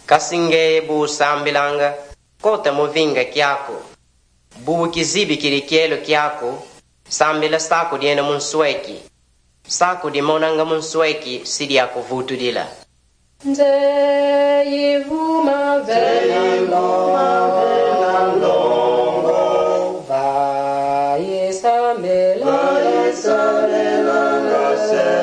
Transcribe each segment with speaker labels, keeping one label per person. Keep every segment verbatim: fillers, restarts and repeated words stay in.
Speaker 1: Kasinge bu sambilanga, kota movinga kiako. Bu kizibi kirikielo kiako, sambila sako diena munsweki. Sako di monanga munsweki sidi yako vutu dila.
Speaker 2: Nze yivuma venalongo, va yesambela se.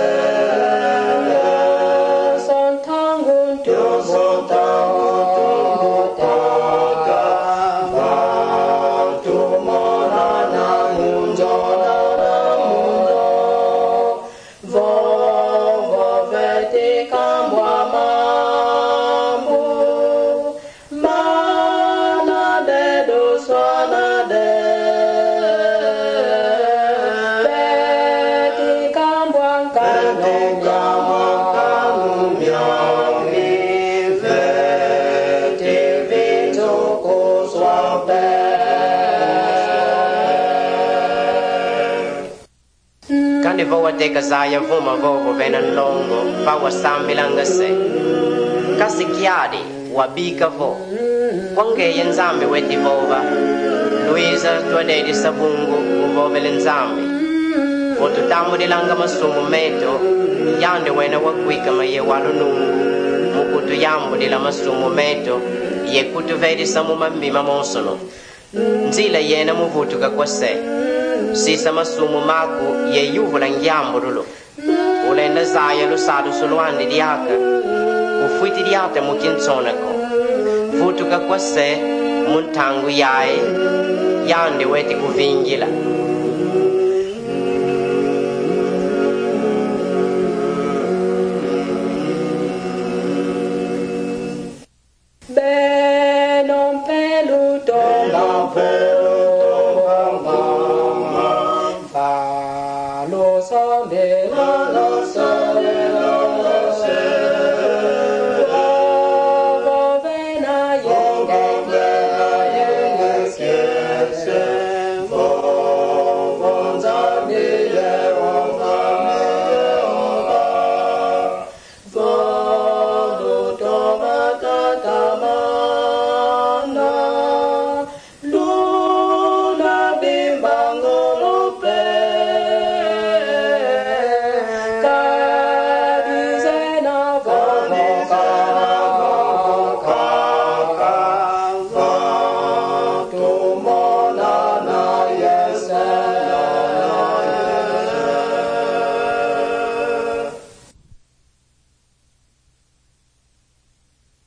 Speaker 1: Kani voa teka zaya vuma vovo venan longo, pawa sambilanga se. Kasi kiadi, wabika vo. Wange yenzambi weti vova. Luisa tuadedi sabungu, uvovele nzambi. Votu tamu dilanga masumu meto, yande wena wakwika maye walunungu. Mukutu yambu dila masumu meto, ye kutu vedi samu mambima monsono. Nzila yena muvutuka kwa se. Sisa masumu maku ye yuvula ngyamburulo. Ulenda zaya lusadu suluandi diaka. Ufuiti diate mukintsonako. Vutuka kwa se muntangu yae. Yande weti kuvingila.